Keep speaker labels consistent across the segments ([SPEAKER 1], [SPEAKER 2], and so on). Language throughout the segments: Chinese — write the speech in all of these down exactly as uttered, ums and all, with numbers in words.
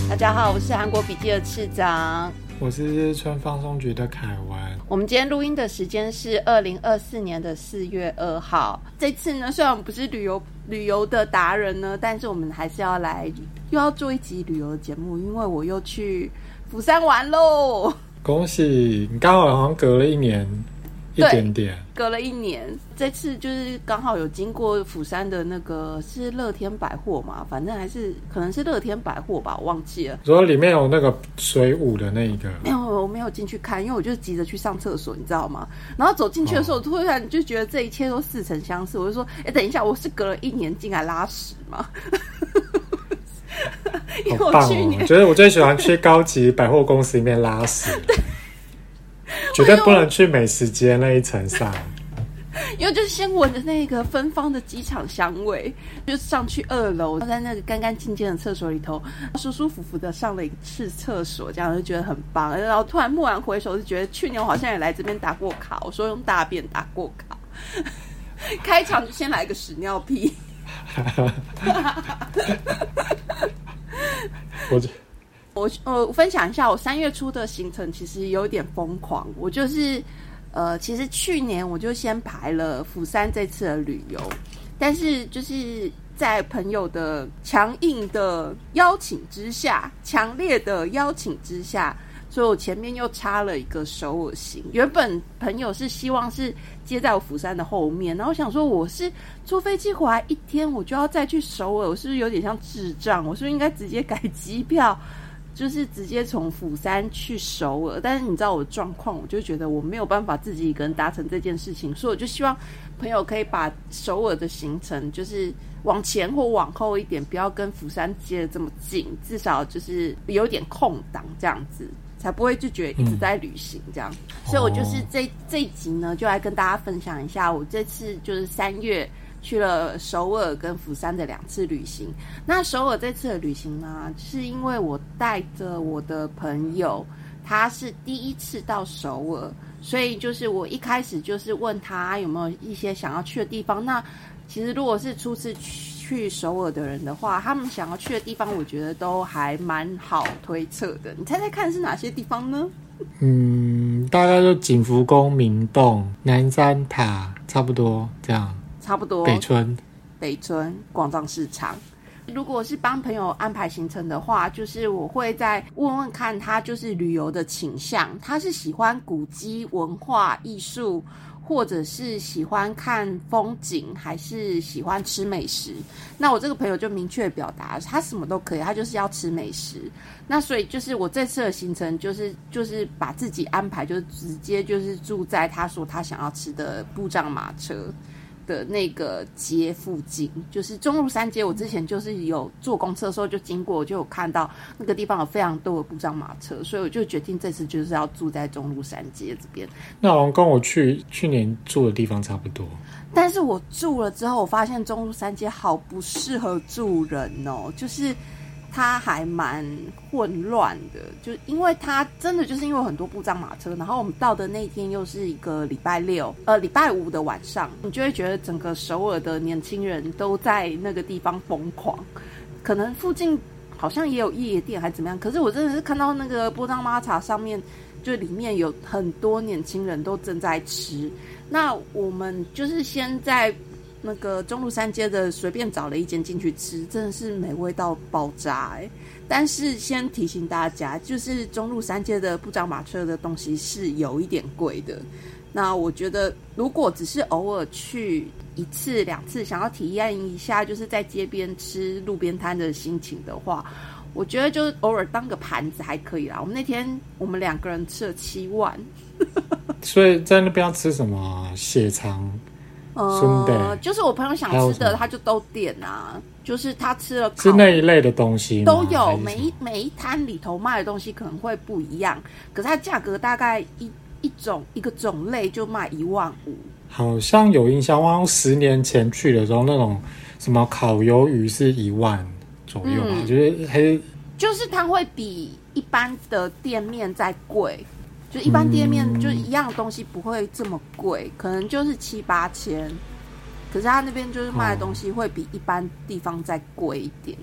[SPEAKER 1] 大家好，我是韩国笔记的次长，
[SPEAKER 2] 我是日春放送局的凯文。
[SPEAKER 1] 我们今天录音的时间是二零二四年的四月二号。这次呢，虽然我们不是旅游旅游的达人呢，但是我们还是要来又要做一集旅游的节目，因为我又去釜山玩喽。
[SPEAKER 2] 恭喜你，刚好好像隔了一年一点点，
[SPEAKER 1] 隔了一年。这次就是刚好有经过釜山的那个是乐天百货嘛，反正还是可能是乐天百货吧，我忘记了。
[SPEAKER 2] 说里面有那个水舞的那一个，
[SPEAKER 1] 没有，我没有进去看，因为我就急着去上厕所，你知道吗？然后走进去的时候，我突然就觉得这一切都似曾相识，我就说：“哎，等一下，我是隔了一年进来拉屎吗？”因为我去年、
[SPEAKER 2] 哦、我觉得我最喜欢去高级百货公司里面拉屎，绝对不能去美食街那一层上。
[SPEAKER 1] 因为就是先闻着那个芬芳的机场香味，就上去二楼，在那个干干净净的厕所里头，舒舒服服的上了一次厕所，这样就觉得很棒。然后突然蓦然回首，就觉得去年我好像也来这边打过卡，我说用大便打过卡。开场就先来个屎尿屁。
[SPEAKER 2] 我
[SPEAKER 1] 我我分享一下，我三月初的行程其实有点疯狂。我就是呃，其实去年我就先排了釜山这次的旅游，但是就是在朋友的强硬的邀请之下，强烈的邀请之下，所以我前面又插了一个首尔行。原本朋友是希望是接在我釜山的后面，然后想说我是坐飞机回来一天，我就要再去首尔，我是不是有点像智障？我是不是应该直接改机票，就是直接从釜山去首尔？但是你知道我的状况，我就觉得我没有办法自己一个人达成这件事情，所以我就希望朋友可以把首尔的行程就是往前或往后一点，不要跟釜山接得这么近，至少就是有点空档这样子，才不会就觉得一直在旅行这样、嗯、所以我就是这这一集呢，就来跟大家分享一下我这次就是三月去了首尔跟釜山的两次旅行。那首尔这次的旅行呢，是因为我带着我的朋友，他是第一次到首尔，所以就是我一开始就是问他有没有一些想要去的地方。那其实如果是初次去首尔的人的话，他们想要去的地方我觉得都还蛮好推测的。你猜猜看是哪些地方呢？
[SPEAKER 2] 嗯，大概就景福宫、明洞、南山塔，差不多这样。
[SPEAKER 1] 差不多。
[SPEAKER 2] 北村、
[SPEAKER 1] 北村广藏市场。如果是帮朋友安排行程的话，就是我会再问问看他就是旅游的倾向，他是喜欢古迹、文化、艺术，或者是喜欢看风景，还是喜欢吃美食。那我这个朋友就明确表达他什么都可以，他就是要吃美食。那所以就是我这次的行程就是就是把自己安排，就是直接就是住在他说他想要吃的布障马车的那个街附近，就是中路三街。我之前就是有坐公车的时候就经过，我就有看到那个地方有非常多的布障马车，所以我就决定这次就是要住在中路三街这边。
[SPEAKER 2] 那好像跟我去去年住的地方差不多，
[SPEAKER 1] 但是我住了之后，我发现中路三街好不适合住人哦，就是它还蛮混乱的，就因为它真的就是因为有很多布障马车，然后我们到的那天又是一个礼拜六，呃，礼拜五的晚上，你就会觉得整个首尔的年轻人都在那个地方疯狂，可能附近好像也有夜店还怎么样，可是我真的是看到那个布障马车上面，就里面有很多年轻人都正在吃。那我们就是先在那个中路三街的随便找了一间进去吃，真的是美味到爆炸欸。但是先提醒大家，就是中路三街的布障马车的东西是有一点贵的。那我觉得如果只是偶尔去一次两次，想要体验一下就是在街边吃路边摊的心情的话，我觉得就偶尔当个盘子还可以啦。我们那天我们两个人吃了七万。
[SPEAKER 2] 所以在那边要吃什么血肠？
[SPEAKER 1] 呃，就是我朋友想吃的他就都点啊，就是他吃了
[SPEAKER 2] 是那一类的东西吗？
[SPEAKER 1] 都有，每一每一摊里头卖的东西可能会不一样，可是它价格大概一一种一个种类就卖一万五。
[SPEAKER 2] 好像有印象，我十年前去的时候，那种什么烤鱿鱼是一万左右吧，嗯、就是还
[SPEAKER 1] 就是它会比一般的店面再贵。就一般店面就一样的东西不会这么贵，可能就是七八千，可是他那边就是卖的东西会比一般地方再贵一点。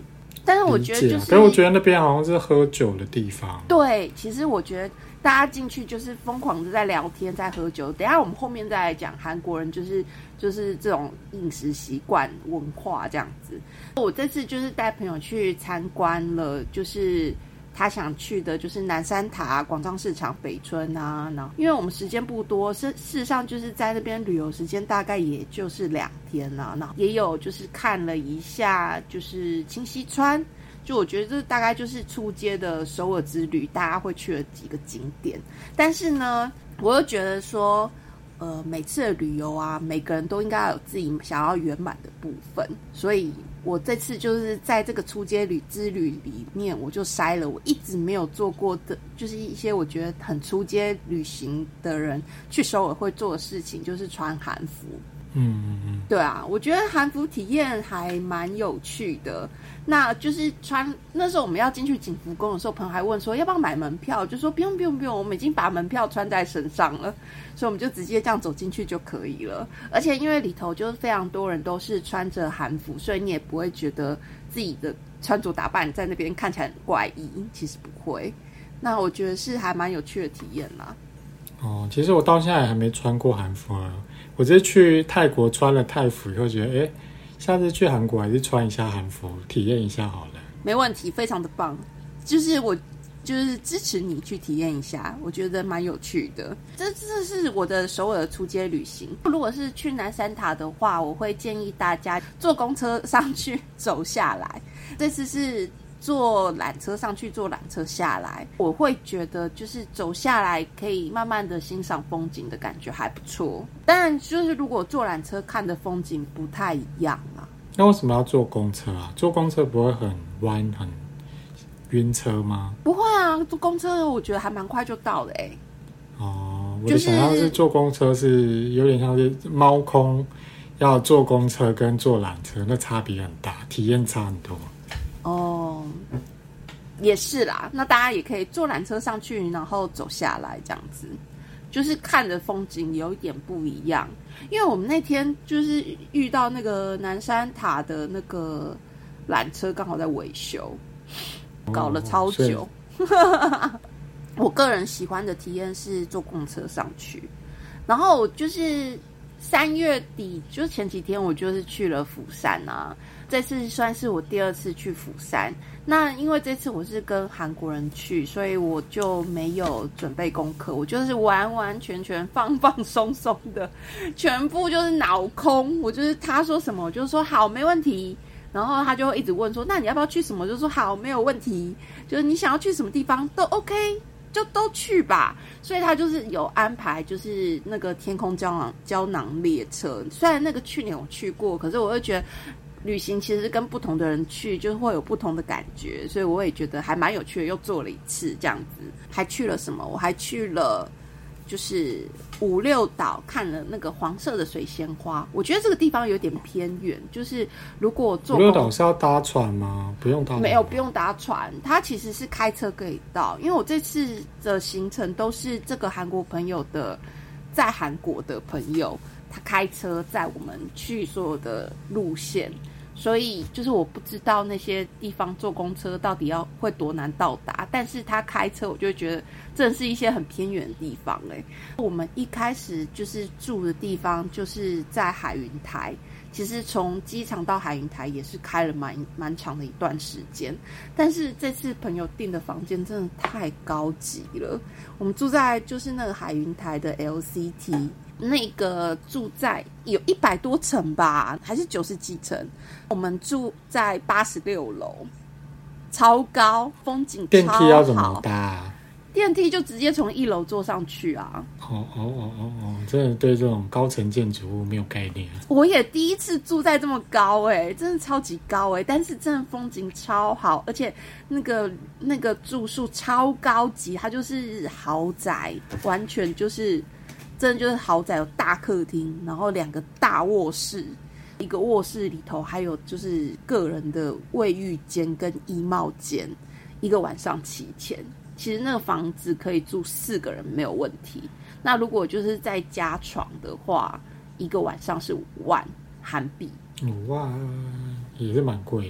[SPEAKER 1] 但是我觉得就是，
[SPEAKER 2] 可是我觉得那边好像是喝酒的地方。
[SPEAKER 1] 对，其实我觉得大家进去就是疯狂的在聊天，在喝酒。等一下我们后面再来讲韩国人就是就是这种饮食习惯文化这样子。我这次就是带朋友去参观了，就是他想去的就是南山塔、广藏市场、北村啊。然后因为我们时间不多，事事实上就是在那边旅游时间大概也就是两天啊。然后也有就是看了一下就是清溪川。就我觉得这大概就是初阶的首尔之旅，大家会去的几个景点。但是呢，我又觉得说，呃，每次的旅游啊，每个人都应该有自己想要圆满的部分。所以我这次就是在这个初阶旅之旅里面，我就筛了我一直没有做过的，就是一些我觉得很初阶旅行的人去首尔会做的事情，就是穿韩服。
[SPEAKER 2] 嗯嗯嗯，
[SPEAKER 1] 对啊，我觉得韩服体验还蛮有趣的。那就是穿那时候我们要进去景福宫的时候，朋友还问说要不要买门票，就说不用不用不用，我们已经把门票穿在身上了，所以我们就直接这样走进去就可以了。而且因为里头就是非常多人都是穿着韩服，所以你也不会觉得自己的穿着打扮在那边看起来很怪异，其实不会。那我觉得是还蛮有趣的体验啦。
[SPEAKER 2] 哦，其实我到现在还没穿过韩服啊。我这去泰国穿了泰服以后，觉得哎，下次去韩国还是穿一下韩服，体验一下好了。
[SPEAKER 1] 没问题，非常的棒。就是我就是支持你去体验一下，我觉得蛮有趣的。这这是我的首尔初阶旅行。如果是去南山塔的话，我会建议大家坐公车上去走下来。这次是坐缆车上去，坐缆车下来，我会觉得就是走下来可以慢慢的欣赏风景的感觉还不错。当然就是如果坐缆车看的风景不太一样啦。
[SPEAKER 2] 那为什么要坐公车啊？坐公车不会很弯很晕车吗？
[SPEAKER 1] 不会啊，坐公车我觉得还蛮快就到了欸。
[SPEAKER 2] 哦，我的想象是坐公车是有点像是猫空，要坐公车跟坐缆车那差别很大，体验差很多。
[SPEAKER 1] 哦，也是啦。那大家也可以坐缆车上去，然后走下来，这样子，就是看的风景有一点不一样。因为我们那天就是遇到那个南山塔的那个缆车刚好在维修，搞了超久。哦、我个人喜欢的体验是坐公车上去，然后就是三月底，就是前几天我就是去了釜山啊。这次算是我第二次去釜山，那因为这次我是跟韩国人去，所以我就没有准备功课，我就是完完全全放放松松的，全部就是脑空。我就是他说什么我就说好没问题，然后他就会一直问说那你要不要去什么，我就说好没有问题，就是你想要去什么地方都 OK， 就都去吧。所以他就是有安排，就是那个天空胶囊胶囊列车。虽然那个去年我去过，可是我会觉得旅行其实跟不同的人去，就会有不同的感觉，所以我也觉得还蛮有趣的，又做了一次这样子。还去了什么？我还去了就是五六岛，看了那个黄色的水仙花。我觉得这个地方有点偏远，就是如果坐
[SPEAKER 2] 五六岛是要搭船吗？不用搭船，
[SPEAKER 1] 没有不用搭船，它其实是开车可以到。因为我这次的行程都是这个韩国朋友的，在韩国的朋友，他开车载我们去所有的路线。所以就是我不知道那些地方坐公车到底要会多难到达，但是他开车我就觉得真的是一些很偏远的地方欸。我们一开始就是住的地方就是在海云台，其实从机场到海云台也是开了蛮蛮长的一段时间，但是这次朋友订的房间真的太高级了。我们住在就是那个海云台的 L C T，那个住在有一百多层吧，还是九十几层？我们住在八十六楼，超高，风景超好。
[SPEAKER 2] 电梯要怎么搭啊？
[SPEAKER 1] 电梯就直接从一楼坐上去啊！
[SPEAKER 2] 哦哦哦哦哦，真的对这种高层建筑物没有概念。
[SPEAKER 1] 我也第一次住在这么高哎、欸，真的超级高哎、欸！但是真的风景超好，而且那个那个住宿超高级，它就是豪宅，完全就是真的就是豪宅，有大客厅，然后两个大卧室，一个卧室里头还有就是个人的卫浴间跟衣帽间，一个晚上七千。其实那个房子可以住四个人没有问题。那如果就是再加床的话，一个晚上是五万韩币。
[SPEAKER 2] 五万也是蛮贵的。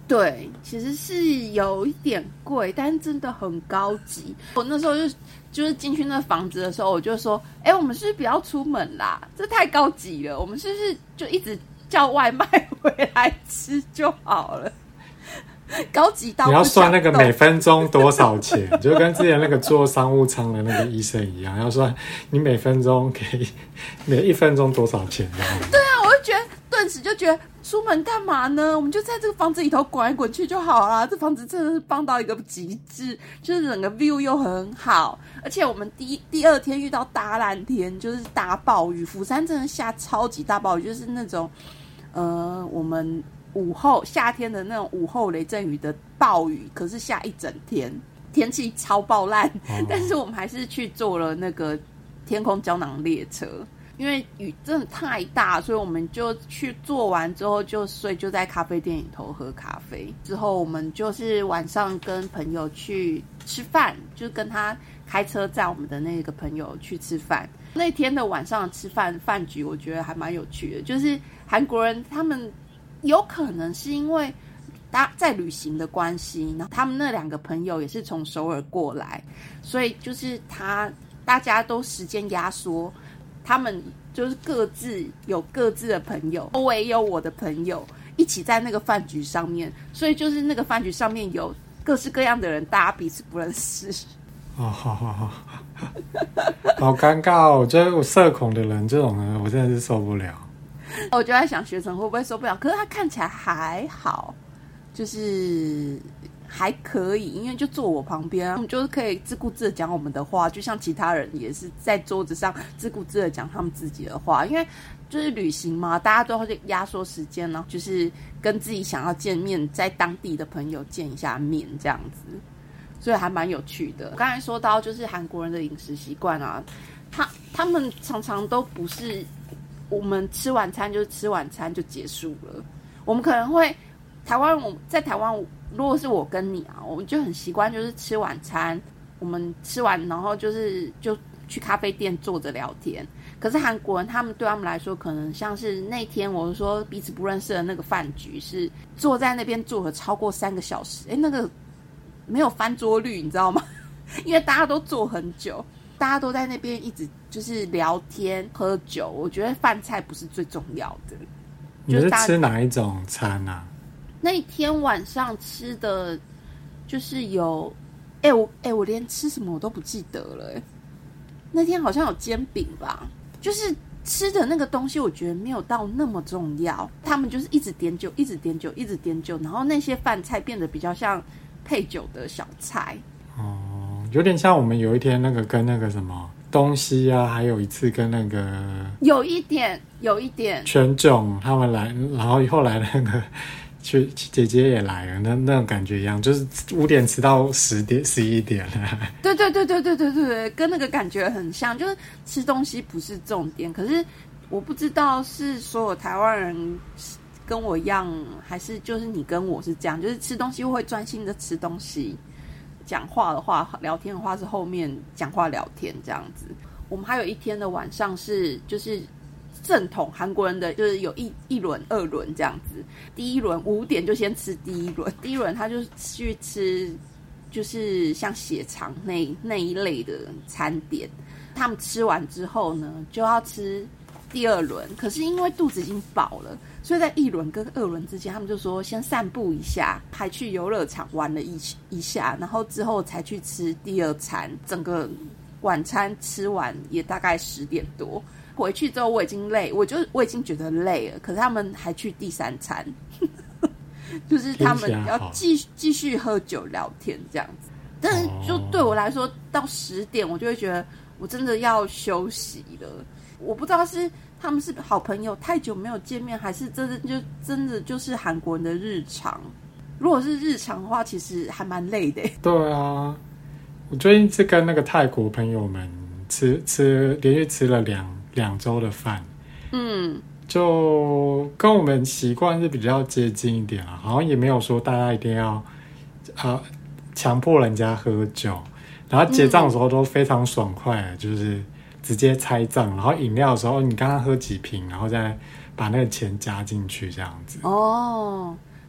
[SPEAKER 1] 对，其实是有一点贵，但是真的很高级。我那时候就就是进去那房子的时候，我就说：“哎、欸，我们是不是不要出门啦？这太高级了，我们是不是就一直叫外卖回来吃就好了？”高级到
[SPEAKER 2] 你要算那个每分钟多少钱，就跟之前那个做商务舱的那个医生一样，要算你每分钟可以每一分钟多少钱。
[SPEAKER 1] 对啊，我就觉得顿时就觉得出门干嘛呢？我们就在这个房子里头滚来滚去就好啦。这房子真的是棒到一个极致，就是整个 view 又很好，而且我们第一第二天遇到大烂天，就是大暴雨，釜山真的下超级大暴雨，就是那种呃我们。午后夏天的那种午后雷阵雨的暴雨，可是下一整天，天气超爆烂、哦、但是我们还是去坐了那个天空胶囊列车，因为雨真的太大，所以我们就去坐完之后就睡，就在咖啡店里头喝咖啡。之后我们就是晚上跟朋友去吃饭，就跟他开车载我们的那个朋友去吃饭。那天的晚上吃饭饭局我觉得还蛮有趣的，就是韩国人他们有可能是因为在旅行的关系，然后他们那两个朋友也是从首尔过来，所以就是他大家都时间压缩，他们就是各自有各自的朋友，我也有我的朋友一起在那个饭局上面，所以就是那个饭局上面有各式各样的人，大家彼此不认识。
[SPEAKER 2] 哦，好好好，好尴尬哦！我觉得我社恐的人这种人，我真的是受不了。
[SPEAKER 1] 我就在想学生会不会受不了，可是他看起来还好，就是还可以，因为就坐我旁边，我们就是可以自顾自的讲我们的话，就像其他人也是在桌子上自顾自的讲他们自己的话，因为就是旅行嘛，大家都会压缩时间，然后就是跟自己想要见面在当地的朋友见一下面这样子，所以还蛮有趣的。我刚才说到就是韩国人的饮食习惯啊，他他们常常都不是我们吃晚餐就是吃晚餐就结束了，我们可能会台湾我在台湾，如果是我跟你啊，我们就很习惯就是吃晚餐，我们吃完然后就是就去咖啡店坐着聊天。可是韩国人他们对他们来说，可能像是那天我说彼此不认识的那个饭局，是坐在那边坐了超过三个小时，哎，那个没有翻桌率，你知道吗？因为大家都坐很久。大家都在那边一直就是聊天喝酒，我觉得饭菜不是最重要的。
[SPEAKER 2] 你是吃哪一种餐啊？
[SPEAKER 1] 那一天晚上吃的就是有，哎、欸、我哎、欸、我连吃什么我都不记得了、欸。那天好像有煎饼吧，就是吃的那个东西，我觉得没有到那么重要。他们就是一直点酒，一直点酒，一直点酒，然后那些饭菜变得比较像配酒的小菜。
[SPEAKER 2] 哦。有点像我们有一天那个跟那个什么东西啊，还有一次跟那个
[SPEAKER 1] 有一点有一点
[SPEAKER 2] 全炯他们来，然后后来那个去姐姐也来了，那那种感觉一样，就是五点吃到十点十一点了。
[SPEAKER 1] 对对对对对对对，跟那个感觉很像，就是吃东西不是重点，可是我不知道是所有台湾人跟我一样，还是就是你跟我是这样，就是吃东西会专心的吃东西。讲话的话，聊天的话是后面讲话聊天这样子。我们还有一天的晚上是就是正统韩国人的，就是有一一轮、二轮这样子。第一轮五点就先吃第一轮，第一轮他就去吃就是像血肠那那一类的餐点。他们吃完之后呢，就要吃第二轮，可是因为肚子已经饱了，所以在一轮跟二轮之间，他们就说先散步一下，还去游乐场玩了一一下，然后之后才去吃第二餐。整个晚餐吃完也大概十点多，回去之后我已经累，我就我已经觉得累了，可是他们还去第三餐，就是他们要继继续喝酒聊天这样子。但是就对我来说，到十点我就会觉得我真的要休息了。我不知道是他们是好朋友太久没有见面，还是真的就真的就是韩国人的日常。如果是日常的话，其实还蛮累的。
[SPEAKER 2] 对啊，我最近是跟那个泰国朋友们吃吃连续吃了两两周的饭，
[SPEAKER 1] 嗯，
[SPEAKER 2] 就跟我们习惯是比较接近一点啦，好像也没有说大家一定要呃强迫人家喝酒，然后结账的时候都非常爽快，嗯、就是直接拆账，然后饮料的时候你刚刚喝几瓶，然后再把那个钱加进去这样子。
[SPEAKER 1] 哦，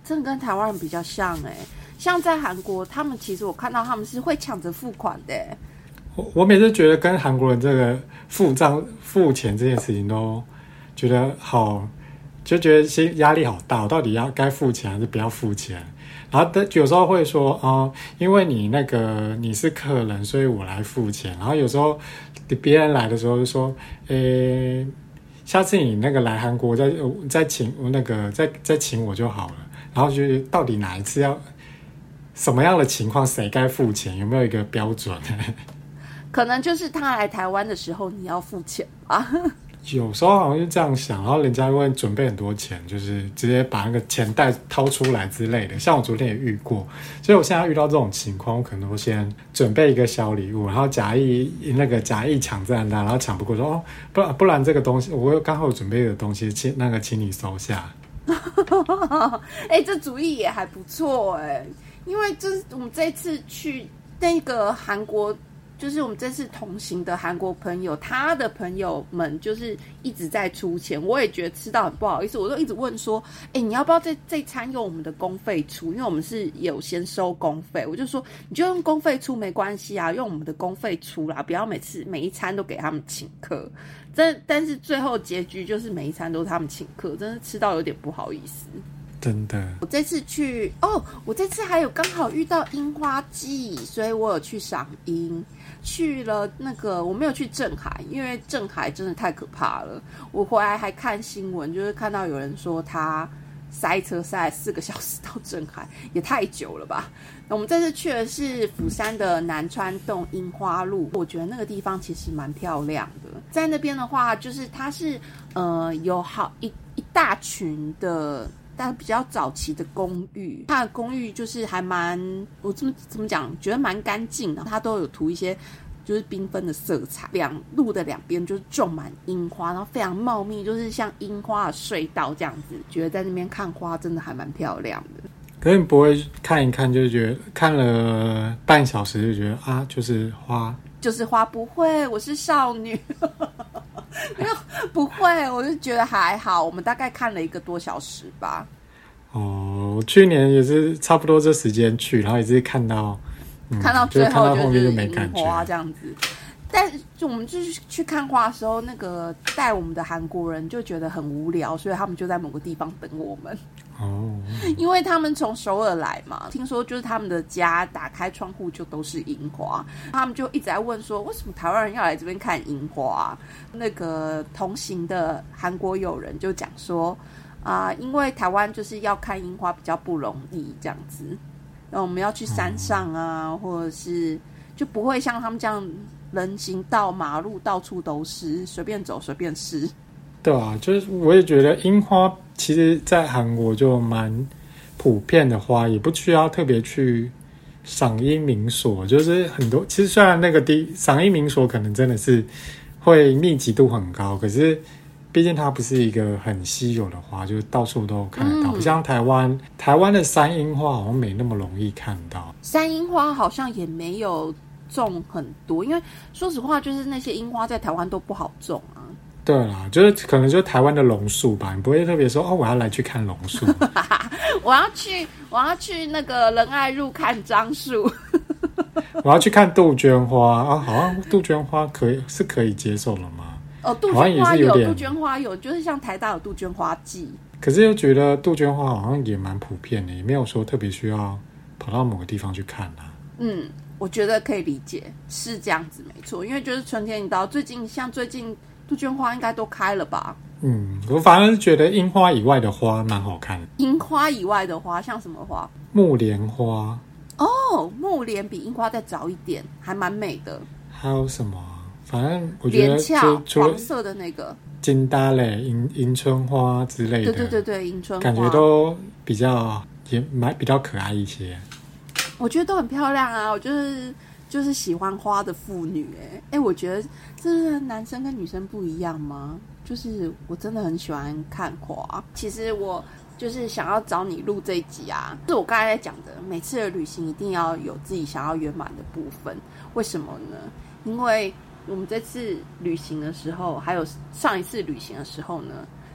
[SPEAKER 1] 真的跟台湾人比较像哎、欸。像在韩国，他们其实我看到他们是会抢着付款的、欸。
[SPEAKER 2] 我我每次觉得跟韩国人这个付账付钱这件事情都觉得好，就觉得心压力好大，我到底要该付钱还是不要付钱？然后有时候会说啊、呃，因为你那个你是客人，所以我来付钱。然后有时候别人来的时候就说，诶，下次你那个来韩国再再请那个再再请我就好了。然后就是到底哪一次要？什么样的情况谁该付钱？有没有一个标准？
[SPEAKER 1] 可能就是他来台湾的时候你要付钱吧。
[SPEAKER 2] 有时候好像是这样想，然后人家会准备很多钱，就是直接把那个钱袋掏出来之类的。像我昨天也遇过，所以我现在遇到这种情况，我可能会先准备一个小礼物，然后假意那个假意抢占他，然后抢不过说哦，不然不然这个东西我刚好有准备的东西，请那个请你收下。
[SPEAKER 1] 哎、欸，这主意也还不错哎、欸。因为这是我们这一次去那个韩国，就是我们这次同行的韩国朋友，他的朋友们就是一直在出钱，我也觉得吃到很不好意思，我就一直问说，哎、欸，你要不要这这餐用我们的公费出？因为我们是有先收公费，我就说你就用公费出没关系啊，用我们的公费出啦，不要每次每一餐都给他们请客。但但是最后结局就是每一餐都是他们请客，真的吃到有点不好意思。
[SPEAKER 2] 真的，
[SPEAKER 1] 我这次去哦，我这次还有刚好遇到樱花季，所以我有去赏樱。去了那个我没有去镇海，因为镇海真的太可怕了。我回来还看新闻，就是看到有人说他塞车塞了四个小时到镇海，也太久了吧。那我们这次去的是釜山的南川洞樱花路，我觉得那个地方其实蛮漂亮的。在那边的话，就是它是呃有好一一大群的。但比较早期的公寓，它的公寓就是还蛮，我这么怎么讲，觉得蛮干净的。它都有涂一些就是缤纷的色彩，两路的两边就是种满樱花，然后非常茂密，就是像樱花的隧道这样子。觉得在那边看花真的还蛮漂亮的。
[SPEAKER 2] 可是你不会看一看就觉得看了半小时就觉得啊，就是花，
[SPEAKER 1] 就是花，不会，我是少女。没有，不会，我就觉得还好。我们大概看了一个多小时吧。
[SPEAKER 2] 哦，我去年也是差不多这时间去，然后也是看到，嗯、
[SPEAKER 1] 看到最后
[SPEAKER 2] 就是看到后面就没感觉
[SPEAKER 1] 花这样子。但就我们就是去看花的时候，那个带我们的韩国人就觉得很无聊，所以他们就在某个地方等我们。
[SPEAKER 2] 哦，
[SPEAKER 1] 因为他们从首尔来嘛，听说就是他们的家打开窗户就都是樱花，他们就一直在问说，为什么台湾人要来这边看樱花？那个同行的韩国友人就讲说，啊、呃，因为台湾就是要看樱花比较不容易这样子，然后我们要去山上啊，嗯、或者是就不会像他们这样人行道、马路到处都是，随便走随便吃。
[SPEAKER 2] 对啊，就是我也觉得樱花其实在韩国就蛮普遍的花，也不需要特别去赏樱名所，就是很多其实虽然那个地赏樱名所可能真的是会密集度很高，可是毕竟它不是一个很稀有的花，就是到处都看得到，不、嗯、像台湾台湾的山樱花好像没那么容易看到。
[SPEAKER 1] 山樱花好像也没有种很多，因为说实话就是那些樱花在台湾都不好种啊。
[SPEAKER 2] 对啦，就是可能就是台湾的榕树吧，你不会特别说哦，我要来去看榕树，
[SPEAKER 1] 我要去我要去那个仁爱路看樟树，
[SPEAKER 2] 我要去看杜鹃花啊，好像杜鹃花可以是可以接受了吗？
[SPEAKER 1] 哦，杜鹃花有，杜鹃花有，就是像台大有杜鹃花季，
[SPEAKER 2] 可是又觉得杜鹃花好像也蛮普遍的，也没有说特别需要跑到某个地方去看啊。
[SPEAKER 1] 嗯，我觉得可以理解，是这样子没错，因为就是春天一到，最近像最近。杜鹃花应该都开了吧？
[SPEAKER 2] 嗯，我反而是觉得樱花以外的花蛮好看的。
[SPEAKER 1] 樱花以外的花像什么花？
[SPEAKER 2] 木莲花。
[SPEAKER 1] 哦，木莲比樱花再早一点，还蛮美的。
[SPEAKER 2] 还有什么？反正我觉得
[SPEAKER 1] 就除了黄色的那个
[SPEAKER 2] 金搭嘞、迎迎春花之类的，
[SPEAKER 1] 对对对对，迎春花
[SPEAKER 2] 感觉都比较也蛮比较可爱一些。
[SPEAKER 1] 我觉得都很漂亮啊，我就是就是喜欢花的妇女、欸，哎哎，我觉得这是男生跟女生不一样吗？就是我真的很喜欢看花。其实我就是想要找你录这一集啊，是我刚才在讲的，每次的旅行一定要有自己想要圆满的部分。为什么呢？因为我们这次旅行的时候，还有上一次旅行的时候呢，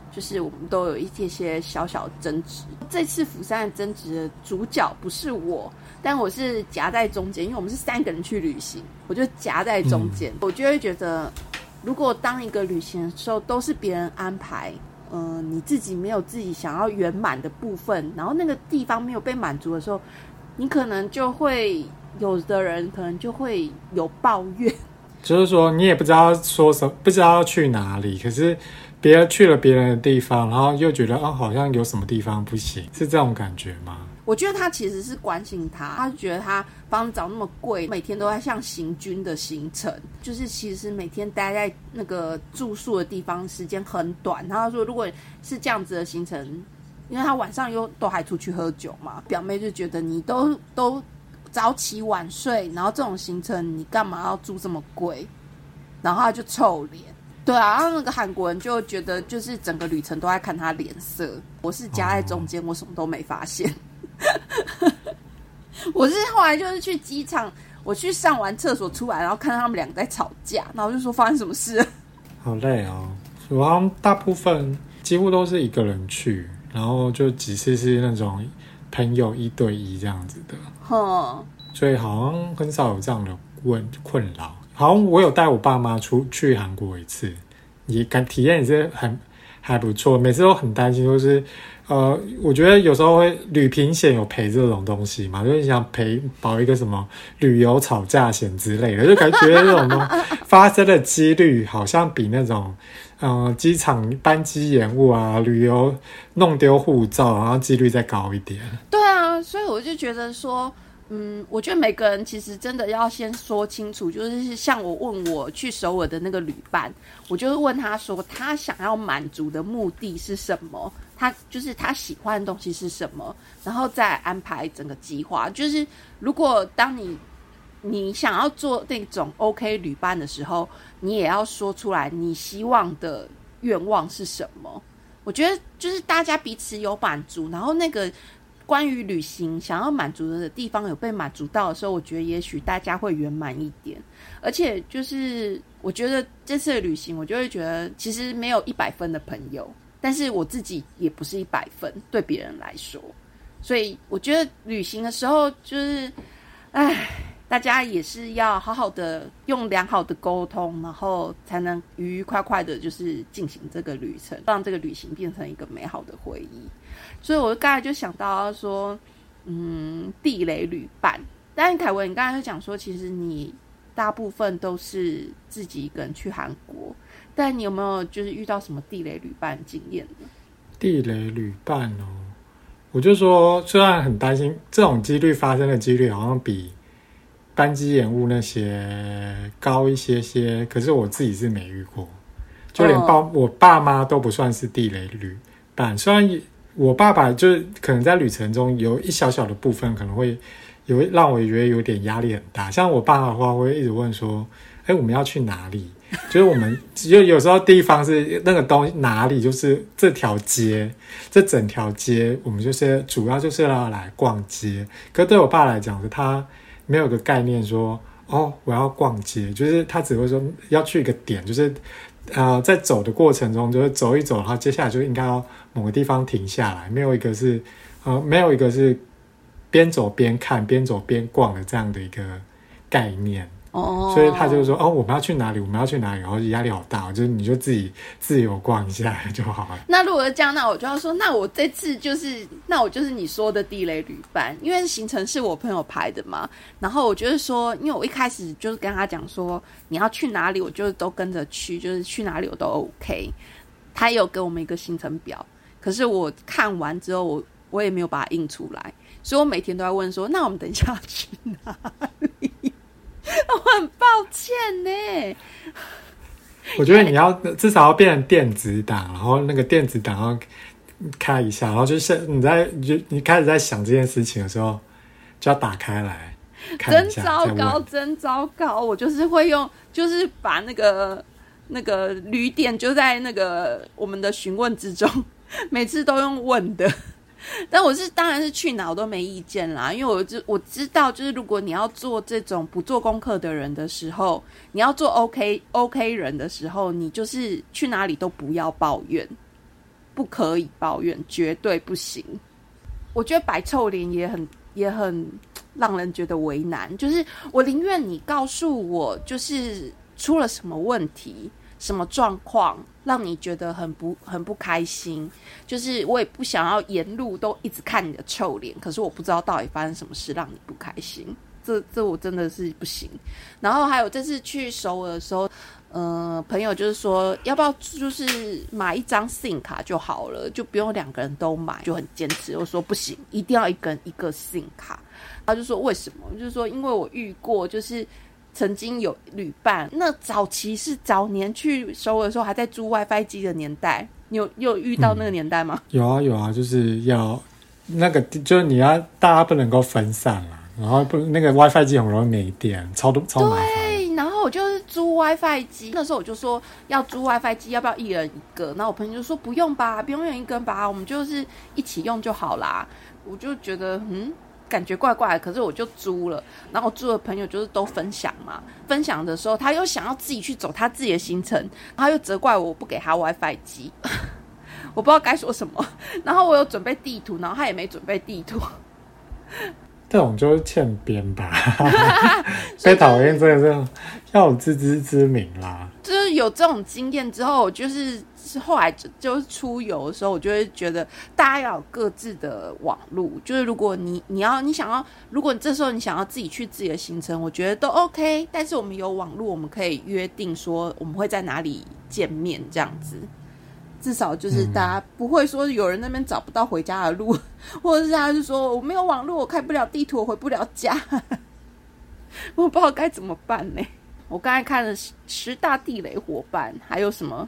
[SPEAKER 1] 就是我们都有一些些小小的争执。这次釜山的争执的主角不是我，但我是夹在中间，因为我们是三个人去旅行，我就夹在中间、嗯、我就会觉得如果当一个旅行的时候都是别人安排，嗯、呃，你自己没有自己想要圆满的部分，然后那个地方没有被满足的时候，你可能就会有的人可能就会有抱怨，
[SPEAKER 2] 就是说你也不知道说什么，不知道要去哪里，可是别人去了别人的地方，然后又觉得哦，好像有什么地方不行，是这种感觉吗？
[SPEAKER 1] 我觉得他其实是关心他，他觉得他房子找那么贵，每天都在像行军的行程，就是其实每天待在那个住宿的地方时间很短。然后他说如果是这样子的行程，因为他晚上又都还出去喝酒嘛，表妹就觉得你都都早起晚睡，然后这种行程你干嘛要住这么贵？然后他就臭脸。对啊，然后那个韩国人就觉得就是整个旅程都在看他脸色。我是夹在中间、哦、我什么都没发现。我是后来就是去机场，我去上完厕所出来，然后看到他们两个在吵架，然后我就说发生什么事了。好累
[SPEAKER 2] 哦，我好像大部分几乎都是一个人去，然后就几次是那种朋友一对一这样子的，哼，所以好像很少有这样的问困扰。好像我有带我爸妈出去韩国一次，也感体验也是很还不错，每次都很担心，就是呃，我觉得有时候会旅平险有赔这种东西嘛，就是想赔保一个什么旅游吵架险之类的，就感觉这种东西发生的几率好像比那种呃机场班机延误啊、旅游弄丢护照，然后几率再高一点。
[SPEAKER 1] 对啊，所以我就觉得说。嗯，我觉得每个人其实真的要先说清楚，就是像我问我去首尔的那个旅伴，我就会问他说他想要满足的目的是什么，他就是他喜欢的东西是什么，然后再安排整个计划。就是如果当你你想要做那种 OK 旅伴的时候，你也要说出来你希望的愿望是什么。我觉得就是大家彼此有满足，然后那个关于旅行想要满足的地方有被满足到的时候，我觉得也许大家会圆满一点。而且就是我觉得这次的旅行，我就会觉得其实没有一百分的朋友，但是我自己也不是一百分，对别人来说。所以我觉得旅行的时候就是唉，大家也是要好好的用良好的沟通，然后才能愉愉快快的就是进行这个旅程，让这个旅行变成一个美好的回忆。所以我刚才就想到说嗯，地雷旅伴。但凯文你刚才就讲说其实你大部分都是自己一个人去韩国，但你有没有就是遇到什么地雷旅伴经验呢？
[SPEAKER 2] 地雷旅伴哦，我就说虽然很担心这种几率发生的几率好像比班机延误那些高一些些，可是我自己是没遇过，就连爸、哦、我爸妈都不算是地雷旅伴。虽然我爸爸就是可能在旅程中有一小小的部分可能会有让我觉得有点压力很大，像我爸的话会一直问说哎，我们要去哪里，就是我们就有时候地方是那个东西哪里，就是这条街这整条街我们就是主要就是要来逛街。可是对我爸来讲，他没有个概念说哦我要逛街，就是他只会说要去一个点，就是呃在走的过程中就是走一走，然后接下来就应该要某个地方停下来，没有一个是呃没有一个是边走边看边走边逛的这样的一个概念。哦，所以他就说哦我们要去哪里我们要去哪里，然后压力好大，就是你就自己自由逛一下就好了。
[SPEAKER 1] 那如果这样，那我就要说那我这次就是那我就是你说的地雷旅伴，因为行程是我朋友排的嘛，然后我就是说因为我一开始就是跟他讲说你要去哪里我就都跟着去，就是去哪里我都 OK。 他也有给我们一个行程表，可是我看完之后我我也没有把它印出来，所以我每天都在问说那我们等一下要去哪里。我很抱歉呢。
[SPEAKER 2] 我觉得你要至少要变成电子档，然后那个电子档要开一下，然后就是你在你你开始在想这件事情的时候，就要打开来看一下。
[SPEAKER 1] 真糟糕，真糟糕！我就是会用，就是把那个那个旅点就在那个我们的询问之中，每次都用问的。但我是当然是去哪我都没意见啦，因为我知我知道就是如果你要做这种不做功课的人的时候，你要做 OK OK 人的时候，你就是去哪里都不要抱怨， 不可以抱怨，绝对不行。我觉得摆臭脸也很也很让人觉得为难，就是我宁愿你告诉我就是出了什么问题什么状况让你觉得很不很不开心，就是我也不想要沿路都一直看你的臭脸，可是我不知道到底发生什么事让你不开心，这这我真的是不行。然后还有这次去首尔的时候，呃，朋友就是说要不要就是买一张 SIM 卡就好了，就不用两个人都买，就很坚持。我说不行，一定要一个人一个 SIM 卡。他就说为什么？就是说因为我遇过，就是曾经有旅伴，那早期是早年去首尔的时候还在租 WiFi 机的年代，你有你有遇到那个年代吗？
[SPEAKER 2] 嗯、有啊有啊，就是要那个就是你要大家不能够分散啦，然后不那个 WiFi 机很容易没电，超多超麻烦。
[SPEAKER 1] 对，然后我就是租 WiFi 机，那时候我就说要租 WiFi 机，要不要一人一个？然后我朋友就说不用吧，不用一人一个吧，我们就是一起用就好啦。我就觉得嗯。感觉怪怪的，可是我就租了，然后我租的朋友就是都分享嘛，分享的时候他又想要自己去走他自己的行程，然后又责怪我不给他 WiFi 机，我不知道该说什么。然后我有准备地图，然后他也没准备地图。
[SPEAKER 2] 这种就是欠编吧，被讨厌真的是要有自知之明啦。
[SPEAKER 1] 就是有这种经验之后，就是后来就就是出游的时候，我就会觉得大家要有各自的网路。就是如果你你要你想要，如果这时候你想要自己去自己的行程，我觉得都 OK。但是我们有网路，我们可以约定说我们会在哪里见面，这样子。至少就是大家不会说有人那边找不到回家的路，嗯、或者是他就说我没有网路，我开不了地图，我回不了家，我不知道该怎么办呢。我刚才看了十大地雷伙伴，还有什么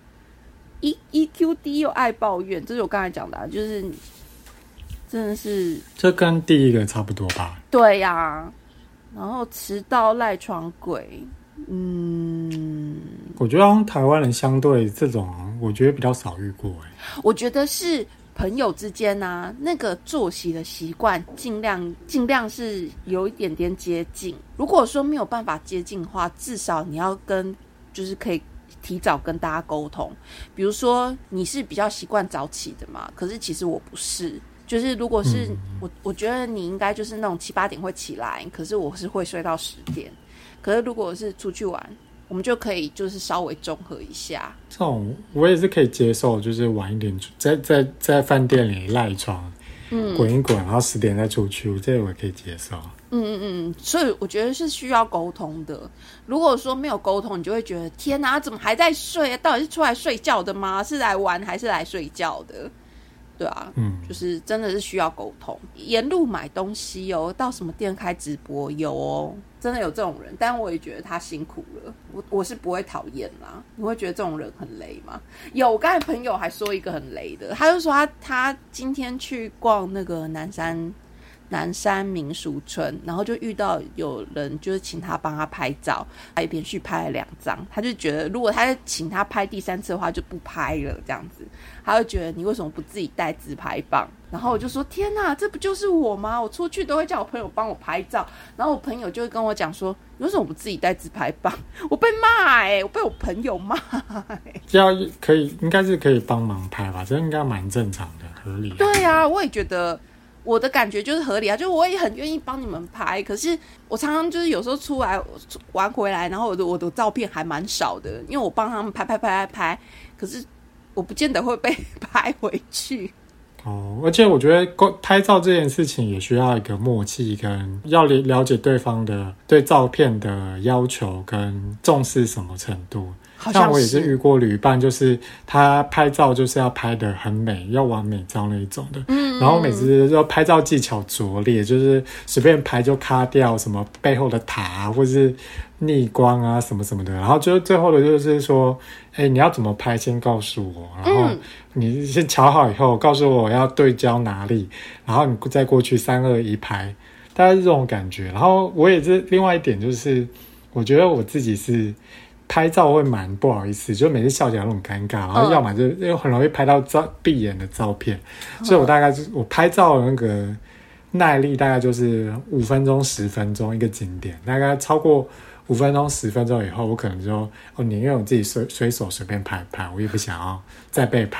[SPEAKER 1] E E Q 低又爱抱怨，这是我刚才讲的、啊，就是真的是
[SPEAKER 2] 这跟第一个差不多吧？
[SPEAKER 1] 对呀、啊，然后迟到赖床鬼。嗯，
[SPEAKER 2] 我觉得台湾人相对这种，我觉得比较少遇过哎。
[SPEAKER 1] 我觉得是朋友之间啊，那个作息的习惯，尽量尽量是有一点点接近。如果说没有办法接近的话，至少你要跟，就是可以提早跟大家沟通。比如说你是比较习惯早起的嘛，可是其实我不是。就是如果是、嗯、我，我觉得你应该就是那种七八点会起来，可是我是会睡到十点。可是如果是出去玩，我们就可以就是稍微综合一下。
[SPEAKER 2] 这种我也是可以接受，就是晚一点在在在饭店里赖床，嗯，滚一滚，然后十点再出去，这个我也可以接受。
[SPEAKER 1] 嗯嗯嗯，所以我觉得是需要沟通的。如果说没有沟通，你就会觉得天哪，怎么还在睡啊？到底是出来睡觉的吗？是来玩还是来睡觉的？对啊，嗯，就是真的是需要沟通。沿路买东西哦，到什么店开直播有哦，真的有这种人，但我也觉得他辛苦了。我我是不会讨厌啦，你会觉得这种人很雷吗？有，我刚才朋友还说一个很雷的，他就说他他今天去逛那个南山南山民俗村，然后就遇到有人就是请他帮他拍照，他连续拍了两张，他就觉得如果他请他拍第三次的话就不拍了这样子，他就觉得你为什么不自己带自拍棒？然后我就说天哪，这不就是我吗？我出去都会叫我朋友帮我拍照，然后我朋友就会跟我讲说你为什么不自己带自拍棒？我被骂哎、欸，我被我朋友骂哎、欸。
[SPEAKER 2] 要可以应该是可以帮忙拍吧，这应该蛮正常的，合理、啊。
[SPEAKER 1] 对啊，我也觉得。我的感觉就是合理啊，就是我也很愿意帮你们拍，可是我常常就是有时候出来玩回来，然后我的我的照片还蛮少的，因为我帮他们拍拍拍拍拍，可是我不见得会被拍回去。
[SPEAKER 2] 哦，而且我觉得拍照这件事情也需要一个默契，跟要了解对方的对照片的要求跟重视什么程度。像我也是遇过旅伴，就是他拍照就是要拍得很美，要完美照那一种的。嗯，然后每次就拍照技巧拙劣，就是随便拍就卡掉什么背后的塔啊，或是逆光啊什么什么的。然后就最后的就是说，哎、欸，你要怎么拍先告诉我，然后你先瞧好以后告诉我要对焦哪里，然后你再过去三二一拍，大概是这种感觉。然后我也是另外一点就是，我觉得我自己是。拍照会蛮不好意思，就每次笑起来都很尴尬，然后要么就又很容易拍到照闭眼的照片，嗯、所以我大概是我拍照的那个耐力大概就是五分钟十分钟一个景点，大概超过五分钟十分钟以后，我可能就哦宁愿我自己随随手随便拍拍，我也不想要再被拍。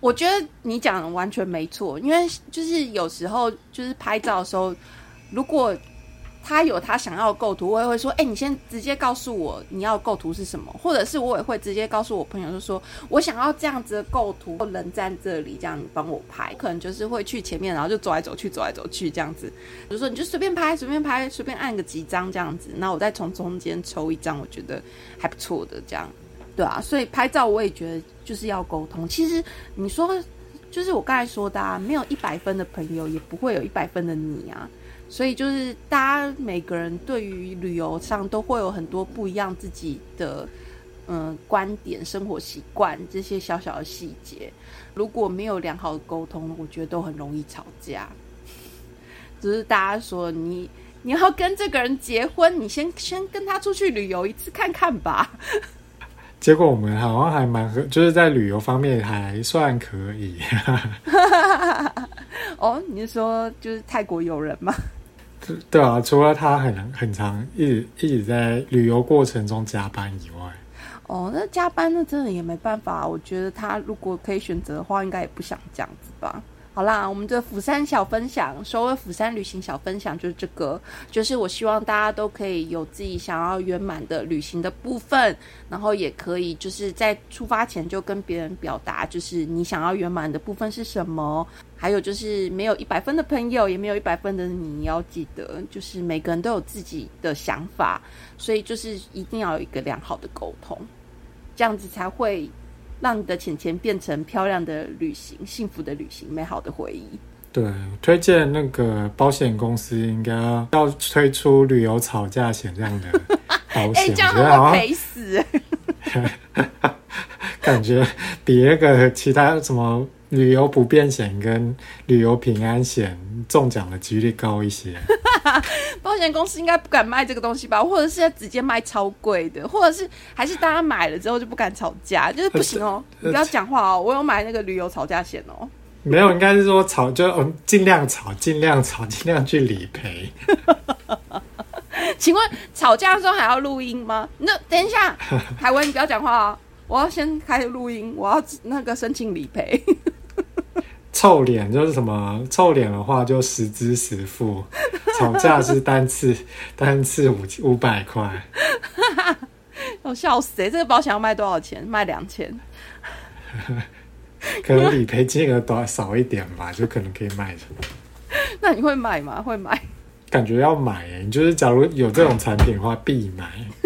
[SPEAKER 1] 我觉得你讲的完全没错，因为就是有时候就是拍照的时候，如果他有他想要的构图，我也会说，哎、欸，你先直接告诉我你要的构图是什么，或者是我也会直接告诉我朋友，就说我想要这样子的构图，人站这里，这样你帮我拍，可能就是会去前面，然后就走来走去，走来走去这样子，比如说你就随便拍，随便拍，随便按个几张这样子，那我再从中间抽一张，我觉得还不错的这样，对啊，所以拍照我也觉得就是要沟通。其实你说，就是我刚才说的啊，没有一百分的朋友，也不会有一百分的你啊。所以就是大家每个人对于旅游上都会有很多不一样自己的嗯观点、生活习惯这些小小的细节，如果没有良好的沟通，我觉得都很容易吵架。只是大家说你你要跟这个人结婚，你先先跟他出去旅游一次看看吧。
[SPEAKER 2] 结果我们好像还蛮合，就是在旅游方面还算可以。
[SPEAKER 1] 哦，你是说就是泰国友人吗？
[SPEAKER 2] 对啊，除了他很很常一直一直在旅游过程中加班以外，
[SPEAKER 1] 哦，那加班那真的也没办法。我觉得他如果可以选择的话，应该也不想这样子吧。好啦，我们的釜山小分享，首尔釜山旅行小分享就是这个，就是我希望大家都可以有自己想要圆满的旅行的部分，然后也可以就是在出发前就跟别人表达，就是你想要圆满的部分是什么。还有就是没有一百分的朋友，也没有一百分的你，你要记得，就是每个人都有自己的想法，所以就是一定要有一个良好的沟通，这样子才会让你的钱钱变成漂亮的旅行、幸福的旅行、美好的回忆。
[SPEAKER 2] 对，推荐那个保险公司应该要推出旅游吵架险这样的保险，
[SPEAKER 1] 哎、欸，这样他会赔死。
[SPEAKER 2] 感觉比那个其他什么旅游不便险跟旅游平安险中奖的几率高一些。
[SPEAKER 1] 保险公司应该不敢卖这个东西吧，或者是直接卖超贵的，或者是还是大家买了之后就不敢吵架，就是不行哦，你不要讲话哦，我有买那个旅游吵架险哦。
[SPEAKER 2] 没有，应该是说吵就嗯尽量吵，尽量吵，尽量去理赔。
[SPEAKER 1] 请问吵架的时候还要录音吗？那等一下，海文你不要讲话哦，我要先开录音，我要那个申请理赔。
[SPEAKER 2] 臭脸就是什么？臭脸的话就实支实付，吵架是单次单次五五百块。
[SPEAKER 1] 我笑死哎、欸！这个保险要卖多少钱？卖两千。
[SPEAKER 2] 可能理赔金额多少一点吧，就可能可以卖的。
[SPEAKER 1] 那你会买吗？会买？
[SPEAKER 2] 感觉要买哎、欸，你就是假如有这种产品的话，必买。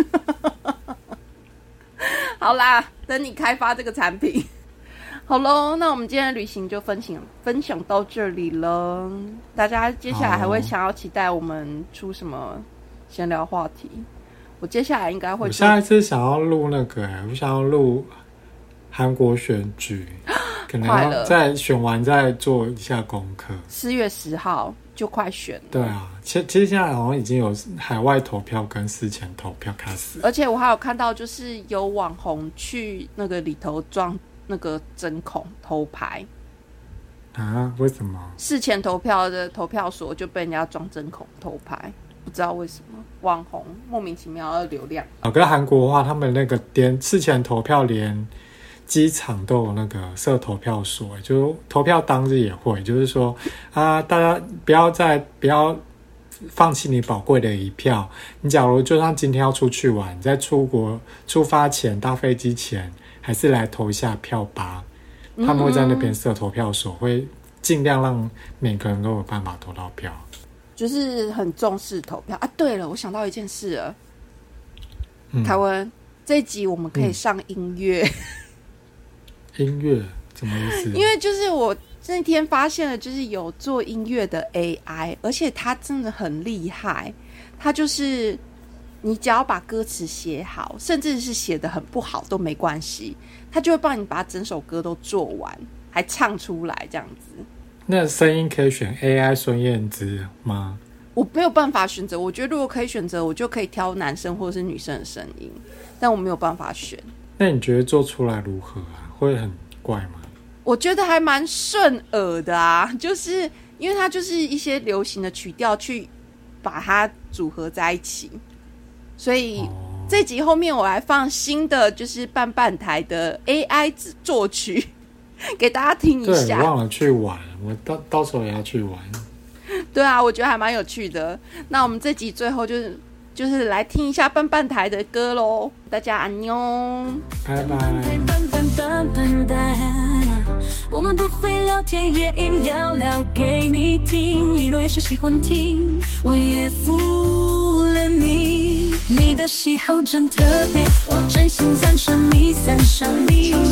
[SPEAKER 1] 好啦，等你开发这个产品。好咯，那我们今天的旅行就分享分享到这里了。大家接下来还会想要期待我们出什么闲聊话题？我接下来应该会。
[SPEAKER 2] 我下一次想要录那个、欸，我想要录韩国选举，可能要再选完再做一下功课。
[SPEAKER 1] 四月十号就快选了。
[SPEAKER 2] 对啊，其其实现在好像已经有海外投票跟事前投票开始，
[SPEAKER 1] 而且我还有看到，就是有网红去那个里头装那个针孔偷拍
[SPEAKER 2] 啊？为什么？
[SPEAKER 1] 事前投票的投票所就被人家装针孔偷拍，不知道为什么网红莫名其妙的流量。
[SPEAKER 2] 哦，跟韩国的话，他们那个连事前投票连机场都有那个设投票所，就投票当日也会，就是说啊，大家不要再不要放弃你宝贵的一票。你假如就算今天要出去玩，在出国出发前搭飞机前，还是来投一下票吧。他们会在那边设投票所，嗯嗯会尽量让每个人都有办法投到票，
[SPEAKER 1] 就是很重视投票啊。对了，我想到一件事了，
[SPEAKER 2] 嗯、
[SPEAKER 1] 凯文，这一集我们可以上音乐。嗯
[SPEAKER 2] 音乐什么意思？
[SPEAKER 1] 因为就是我那天发现了，就是有做音乐的 A I， 而且它真的很厉害。它就是你只要把歌词写好，甚至是写得很不好都没关系，它就会帮你把整首歌都做完，还唱出来这样子。
[SPEAKER 2] 那声音可以选 A I 孙燕姿吗？
[SPEAKER 1] 我没有办法选择，我觉得如果可以选择，我就可以挑男生或者是女生的声音，但我没有办法选。
[SPEAKER 2] 那你觉得做出来如何啊？会很怪吗？
[SPEAKER 1] 我觉得还蛮顺耳的啊，就是因为它就是一些流行的曲调去把它组合在一起，所以这集后面我还放新的就是半半台的 A I 作曲， 给大家听一
[SPEAKER 2] 对，
[SPEAKER 1] 下。
[SPEAKER 2] 我忘了去玩，我到到时候也要去玩。
[SPEAKER 1] 对啊，我觉得还蛮有趣的。那我们这集最后就是就是来听一下笨笨台的歌咯。大家安妞，
[SPEAKER 2] 拜拜。
[SPEAKER 3] 笨笨笨笨蛋，我们不会聊天，也硬要聊给你听。你若也是喜欢听，我也服了你。你的喜好真特别，我真心赞赏你，赞赏你。